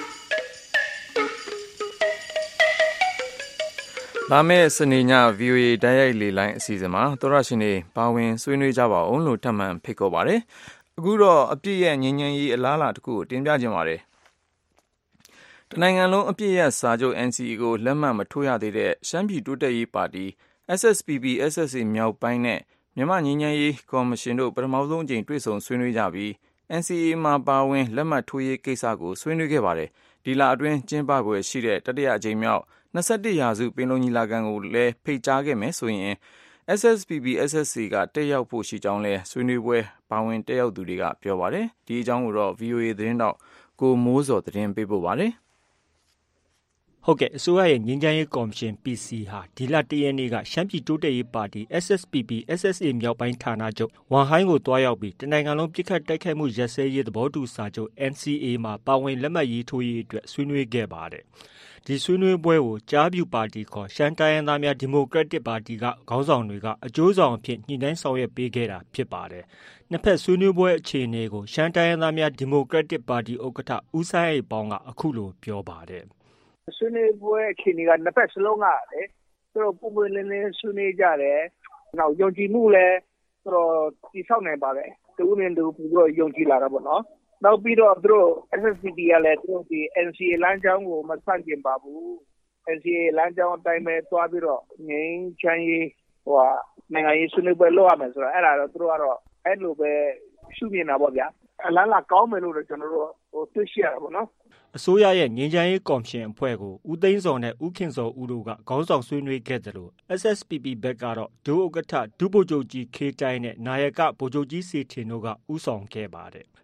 ။လာမယ့်စနေည ဗီအိုအေဓာတ်ရိုက်လေလိုက်အစီအစဉ်မှာသောရရှင်တွေပါဝင်ဆွေးနွေးကြပါအောင်လို့ထပ်မံဖိတ်ခေါ်ပါတယ်။အခုတော့အပြည့်ရဲ့ငြိမ်းချမ်းရေးအလားအလာတစ်ခုကိုတင်ပြခြင်းပါတယ်။တနိုင်ငံလုံးအပြည့်ရဲ့စာချုပ် အန် စီ အေ ကိုလက်မှတ်မထိုးရသေးတဲ့ရှမ်းပြည်တိုးတက်ရေးပါတီ အက်စ် အက်စ် ပီ ပီ အက်စ် အက်စ် အေ မြောက်ပိုင်းနဲ့မြန်မာငြိမ်းချမ်းရေးကော်မရှင်တို့ပထမဆုံးအကြိမ်တွေ့ဆုံဆွေးနွေးကြပြီး အန် စီ အေ မှာပါဝင်လက်မှတ်ထိုးရေးကိစ္စကိုဆွေးနွေးခဲ့ပါတယ်။ဒီလအတွင်းကျင်းပပွဲရှိတဲ့တတိယအကြိမ်မြောက်၂၁ရာစုပင်လုံညီလာခံကိုလည်းဖိတ်ကြားခဲ့မယ်ဆိုရင် အက်စ် အက်စ် ပီ ပီ အက်စ် အက်စ် အေ ကတက်ရောက်ဖို့ရှိကြောင်းလည်းဆွေးနွေးပွဲပါဝင်တက်ရောက်သူတွေကပြောပါတယ်။ဒီအကြောင်းကိုတော့ ဗီအိုအေ သတင်းတောက်ကိုမိုးစောသတင်းပေးပို့ပါတယ်။ဟုတ်ကဲ့အစိုးရရဲ့ငြိမ်းချမ်းရေးကော်မရှင် ပီ စီ ဟာဒီလတရက်နေ့ကရှမ်းပြည်တိုးတက်ရေးပါတီ အက်စ် အက်စ် ပီ ပီ အက်စ် အက်စ် အေ မြောက်ပိုင်းဌာနချုပ်ဝမ်ဟိုင်းကိုတွားရောက်ပြီးတနိုင်ငံလုံးပြစ်ခတ်တိုက်ခိုက်မှုရပ်စဲရေးသဘောတူစာချုပ် အန် စီ အေ မှာပါဝင်လက်မှတ်ရေးထိုးရေးအတွက်ဆွေးနွေးခဲ့ပါတယ်။ဒီဆွေးနွေးပွဲကိုကြားပြူပါတီခေါ်ရှမ်းတိုင်းရင်းသားများဒီမိုကရက်တစ်ပါတီကခေါင်းဆောင်တွေကအကျိုးဆောင်အဖြစ်ညှိနှိုင်းဆောင်ရွက်ပေးခဲ့တာဖြစ်ပါတယ်။နှစ်ဖက်ဆွေးနွေးပွဲအခြေအနေကိုရှမ်းတိုင်းရင်းသားများဒီမိုကရက်တစ်ပါတီဥက္ကဋ္ဌဦးဆိုင်အိပေါင်းကအခုလိုပြောပါတယ်။ဆွေးနွေးပွဲအခြေအနေကနှစ်ဖက်စလုံးကလေသူတို့ပုံမှန်လင်းလင်းဆွေးနွေးကြတယ်။နောက်ယုံကြည်မှုလည်းသူတို့တည်ဆောက်နိုင်ပါတယ်။သူတို့လည်းသူတို့ယုံကြည်လာတာပေါ့နော်။နောက်ပြီးတော့သူတို့ အက်စ် အက်စ် ပီ ပီ ကလည်းသူတို့ဒီ အန် စီ အေ လမ်းကြောင်းကိုမဆန့်ကျင်ပါဘူး။ အန် စီ အေ လမ်းကြောင်းအတိုင်းပဲသွားပြီးတော့ငြိမ်းချမ်းရေးဟိုနိုင်ငံရေးဆွေးနွေးပွဲလုပ်ရမယ်ဆိုတော့အဲ့ဒါတော့သူတို့ကတော့အဲ့လိုပဲရှုမြင်တာပေါ့ဗျာ။အလားလာကောင်းမယ်လို့ကျွန်တော်တို့ဟိုတွေ့ရှိရတာပေါ့နော်။အစိုးရရဲ့ငြိမ်းချမ်းရေးကော်မရှင်အဖွဲ့ကိုဦးသိန်းစောနဲ့ဦးခင်စောဦးတို့ကခေါင်းဆောင်ဆွေးနွေးခဲ့တယ်လို့ အက်စ် အက်စ် ပီ ပီ ဘက်ကတော့ဒုဥက္ကဋ္ဌဒုဗိုလ်ချုပ်ကြီးခေးတိုင်းနဲ့နာယကဗိုလ်ချုပ်ကြီးစေထင်တို့ကဦးဆောင်ခဲ့ပါတယ်။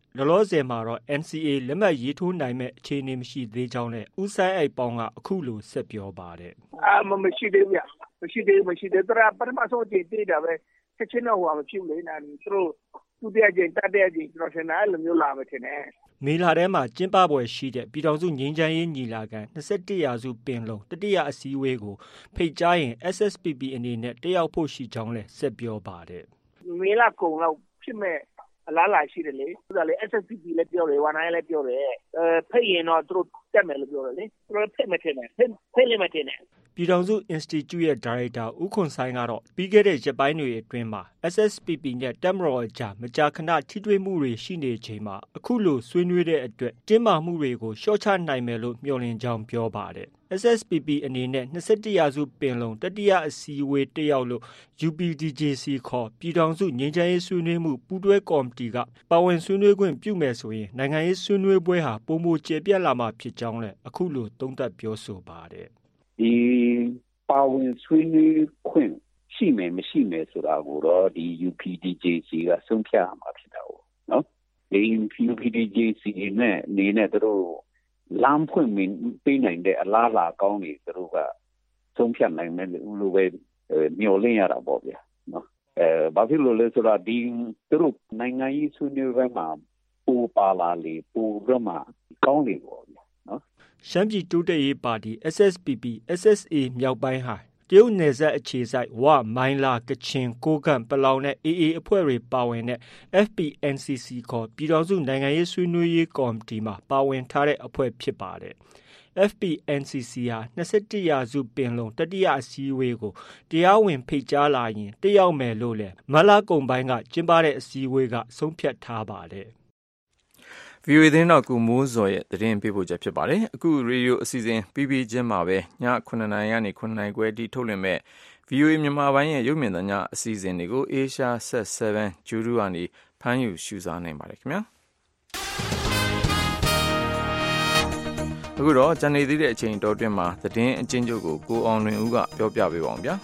လောလောဆယ်မှာတော့ N C A လက်မှတ်ရေးထိုးနိုင်မဲ့အခြေအနေမရှိသေးကြောင်းနဲ့ဦးဆိုင်အိုက်ပေါင်းကအခုလိုဆက်ပြောပါတယ်အာမရှိသေးဘူးမရှိသေးမရှိသေးတရာပထမဆုံးကြည့်သေးတာပဲချက်ချင်းတော့ဟိုမဖြစ်လေနာသူတို့သူတရားချင်းတတရားချင်းကျွန်တော်ထင်တယ်လိုမျိုးလာမှထင်တယ်မေလာထဲမှာကျင်းပပွဲရှိတဲ့ပြည်ထောင်စုငြိမ်းချမ်းရေးညီလာခံ၂၁ရာစုပင်လုံတတိယအစည်းအဝေးကိုဖိတ်ကြားရင် S S P P အနေနဲ့တက်ရောက်ဖို့ရှိကြောင်းလည်းဆက်ပြောပါတယ်မေလာကုံတော့ဖြစ်မဲ့အလားလာရှိတယ်လေသူကလေ S S P P လည်းပြောတယ်ဝါနိုင်လည်းပြောတယ်အဲဖိတ်ရင်တော့သူတို့တက်မယ်လို့ပြောတယ်လေသူတို့ဖိတ်မထင်နဲ့ဖိတ်ဖိတ်လည်းမထင်နဲ့ပြည်ထောင်စု Institute ရဲ့ Director ဦးခွန်ဆိုင်ကတော့ပြီးခဲ့တဲ့ရက်ပိုင်းတွေအတွင်းမှာ S S P P နဲ့တပ်မတော်အကြားမကြာခဏထိတွေ့မှုတွေရှိနေချိန်မှာအခုလိုဆွေးနွေးတဲ့အတွက်တင်းမာမှုတွေကိုလျှော့ချနိုင်မယ်လို့မျှော်လင့်ကြောင်းပြောပါတယ်။ S S P P အနေနဲ့၂၁ရာစုပင်လုံတတိယအစည်းအဝေးတက်ရောက်လို့ U P D J C ခေါ်ပြည်ထောင်စုငြိမ်းချမ်းရေးဆွေးနွေးမှုပူးတွဲကော်မတီကပါဝင်ဆွေးနွေးခွင့်ပြုမယ်ဆိုရင်နိုင်ငံရေးဆွေးနွေးပွဲဟာပိုမိုကျယ်ပြန့်လာမှာဖြစ်ကြောင်းလည်းအခုလိုသုံးသပ်ပြောဆိုပါတယ်။ဒီပါဝင်ဆွေးနွေးခွင့်ရှိမယ်မရှိမယ်ဆိုတာကိုတော့ဒီ U P D J C ကဆုံးဖြတ်ရမှာဖြစ်တာပေါ့နော်။ဒီ U P D J C နဲ့နေနဲ့တို့လမ်းဖွင့်ပေးနိုင်တဲ့အလားအလာကောင်းတွေသူတို့ကဆုံးဖြတ်နိုင်မယ်လို့ပဲမျှော်လင့်ရတာပေါ့ဗျာနော်အဲဘာဖြစ်လို့လဲဆိုတော့ဒီသူတို့နိုင်ငံရေးဆွေးနွေးပွဲမှာပူပါလာလေပူရမှာကောင်းလေပေါ့ဗျာနော်ရှမ်းပြည်တိုးတက်ရေးပါတီ S S P P S S A မြောက်ပိုင်းဟာတရုတ်နယ်စပ်အခြေစိုက်ဝမိုင်းလာကချင်ကိုကန့်ပလောင်နဲ့ A A အဖွဲ့တွေပါဝင်တဲ့ F P N C C ခေါ်ပြည်ထောင်စုနိုင်ငံရေးဆွေးနွေးရေးကော်မတီမှာပါဝင်ထားတဲ့အဖွဲ့ဖြစ်ပါတယ်။ F P N C C ဟာ၂၁ရာစုပင်လုံတတိယအစည်းအဝေးကိုတရားဝင်ဖိတ်ကြားလာရင်တက်ရောက်မယ်လို့လည်းမလကုံပိုင်းကကျင်းပတဲ့အစည်းအဝေးကဆုံးဖြတ်ထားပါတယ်။ဗီအိုအေ သတင်းတော်ကူမိုးဇော်ရဲ့သတင်းပေးပို့ချက်ဖြစ်ပါတယ်။အခုရေဒီယိုအစီအစဉ်ပြီးပြီးချင်းမှာပဲညခုနှစ်နာရီကနေခုနှစ်နာရီခွဲထိထုတ်လွှင့်မဲ့ ဗီအိုအေ မြန်မာပိုင်းရဲ့ရုပ်မြင်သံကြားအစီအစဉ်တွေကို Asia Set 7 ဂျူးရူကနေဖမ်းယူရှုစားနိုင်ပါတယ်ခင်ဗျာ။အခုတော့ဂျန်နေသေးတဲ့အချိန်တော်တွင်မှာသတင်းအချင်းချုပ်ကိုကိုအောင်လွင်ဦးကပြောပြပေးပါအောင်ဗျာ။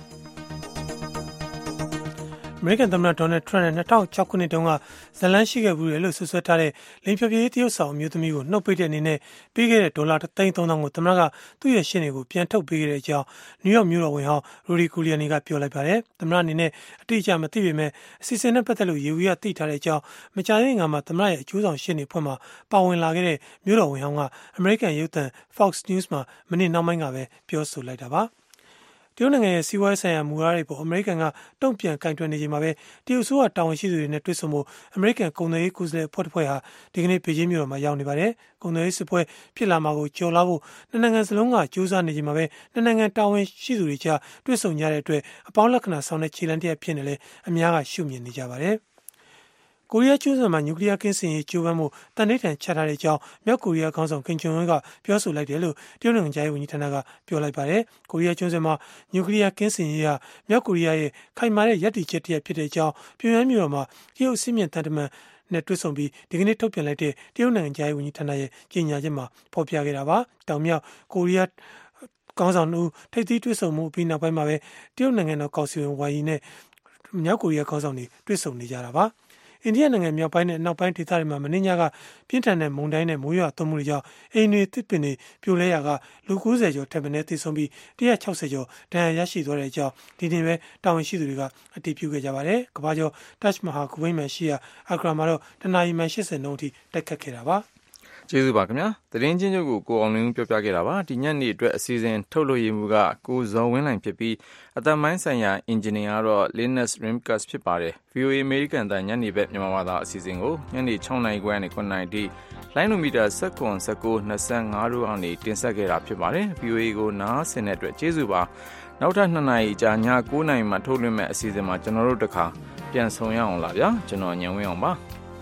အမေရိကန်သမ္မတဒေါ်နယ်ထရန့်နဲ့၂၀၀၆ခုနှစ်တုန်းကဇလန်းရှိခဲ့ဘူးလေလို့ဆွဆွဲထားတဲ့လိင်ဖြောပြရေးတရုတ်ဆောင်အမျိုးသမီးကိုနှုတ်ပိတ်တဲ့အနေနဲ့ပေးခဲ့တဲ့ဒေါ်လာတစ်သိန်းသုံးသောင်းကိုသမ္မတကသူ့ရဲ့ရှင်းတွေကိုပြန်ထုတ်ပေးခဲ့တဲ့အကြောင်းနယူးယောက်မြို့တော်ဝန်ဟောင်းရိုဒီကူလီယနီကပြောလိုက်ပါတယ်။သမ္မတအနေနဲ့အတိအကျမသိပေမဲ့အစီအစဉ်နဲ့ပတ်သက်လို့ရေဝီကသိထားတဲ့အကြောင်းမကြာသေးခင်ကမှသမ္မတရဲ့အကျိုးဆောင်ရှင်းတွေဖွဲ့မှာပါဝင်လာခဲ့တဲ့မြို့တော်ဝန်ဟောင်းကအမေရိကန်ရုပ်သံ Fox News မှာမနေ့နောက်ပိုင်းကပဲပြောဆိုလိုက်တာပါ။တရုတ်နိုင်ငံရဲ့စီးပွားရေးဆိုင်ရာမူဝါဒတွေပေါ်အမေရိကန်ကတုံ့ပြန်ကင်တွယ်နေချိန်မှာပဲတရုတ်ဆိုကတာဝန်ရှိသူတွေနဲ့တွေ့ဆုံမှုအမေရိကန်ကုန်သွယ်ရေးကိုယ်စားလှယ်အဖွဲ့တစ်ဖွဲ့ဟာဒီကနေ့ဘေကျင်းမြို့တော်မှာရောက်နေပါတယ်။ကုန်သွယ်ရေးစစ်ပွဲဖြစ်လာမှာကိုကြော်လာဖို့နှစ်နိုင်ငံစလုံးကကြိုးစားနေချိန်မှာပဲနှစ်နိုင်ငံတာဝန်ရှိသူတွေကြားတွေ့ဆုံကြတဲ့အတွက်အပေါင်းလက္ခဏာဆောင်တဲ့ခြေလှမ်းတစ်ရပ်ဖြစ်နေလေအများကရှုမြင်နေကြပါတယ်။ကိုရီးယားကျွန်းဆွယ်မှာနျူကလ িয়ার ကင်းစင်ရေးကြိုးပမ်းမှုတန်ဋိဌာန်ချထားတဲ့အကြောင်းမြောက်ကိုရီးယားခေါင်းဆောင်ကင်ဂျုံအွန်းကပြောဆိုလိုက်တယ်လို့တရုတ်နိုင်ငံသားရေးဝန်ကြီးဌာနကပြောလိုက်ပါတယ်။ကိုရီးယားကျွန်းဆွယ်မှာနျူကလ িয়ার ကင်းစင်ရေးဟာမြောက်ကိုရီးယားရဲ့ခိုင်မာတဲ့ရည်တည်ချက်တစ်ရပ်ဖြစ်တဲ့အကြောင်းပြုံယမ်းမြို့တော်မှာတရုတ်အစီအမံတန်တမန်နဲ့တွေ့ဆုံပြီးဒီကနေ့ထုတ်ပြန်လိုက်တဲ့တရုတ်နိုင်ငံသားရေးဝန်ကြီးဌာနရဲ့ကြေညာချက်မှာဖော်ပြခဲ့တာပါ။တောင်မြောက်ကိုရီးယားခေါင်းဆောင်တို့ထိပ်သီးတွေ့ဆုံမှုပြီးနောက်ပိုင်းမှာပဲတရုတ်နိုင်ငံတော်ကောင်စီဝင်ဝါရီနဲ့မြောက်ကိုရီးယားခေါင်းဆောင်တွေတွေ့ဆုံနေကြတာပါ။အိန္ဒိယနိုင်ငံမြောက်ပိုင်းနဲ့အနောက်ပိုင်းဒေသတွေမှာမင်းညကပြင်းထန်တဲ့မုန်တိုင်းနဲ့မိုးရွာသွန်းမှုတွေကြောင့်အိမ်တွေတစ်ပင်တွေပြိုလဲရာကလူ၉၀ကျော်ထပ်မံတည်ဆုံပြီး၁၆၀ကျော်ဒဏ်ရာရရှိသွားတဲ့အကြောင်းဒီနေ့ပဲတာဝန်ရှိသူတွေကအတည်ပြုခဲ့ကြပါတယ်။ကမ္ဘာကျော် Taj Mahal ဂူဗိမ့်မှန်ရှိရာအာဂရာမှာတော့တနာရီမှန်၈၀နှုန်းအထိတိုက်ခတ်ခဲ့တာပါ။ကျေးဇူးပါခင်ဗျာသတင်းချင်းချုပ်ကိုကိုအောင်လင်းပြောပြခဲ့တာပါဒီညနေအတွက်အစီအစဉ်ထုတ်လို့ရမှုကကိုဇော်ဝင်းလိုင်ဖြစ်ပြီးအသက်မိုင်းဆိုင်ရာအင်ဂျင်နီယာကတော့ Linus Rimkus ဖြစ်ပါတယ် ဗီအိုအေ American တန်ညနေဘက်မြန်မာဘာသာအစီအစဉ်ကိုညနေ၆နာရီခွဲနဲ့၇နာရီထိလိုင်းနိုမီတာ၁၇ ၁၉ ၂၅တို့အနေတင်ဆက်ခဲ့တာဖြစ်ပါတယ် ဗီအိုအေ ကိုနားဆင်တဲ့အတွက်ကျေးဇူးပါနောက်ထပ်၂နာရီကြာည၉နာရီမှထုတ်လွှင့်မဲ့အစီအစဉ်မှာကျွန်တော်တို့တခါပြန်ဆောင်ရအောင်လားဗျာကျွန်တော်ညံဝင်းအောင်ပါ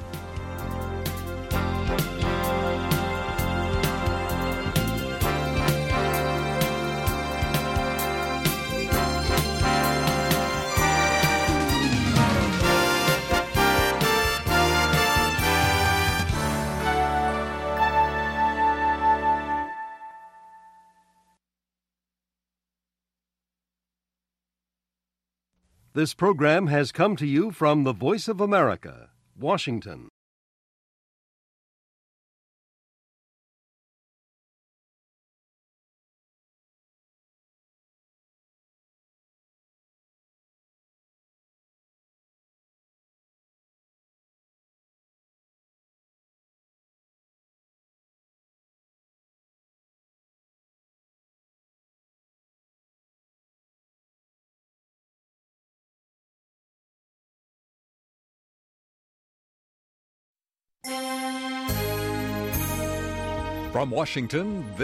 This program has come to you from the Voice of America, Washington. From Washington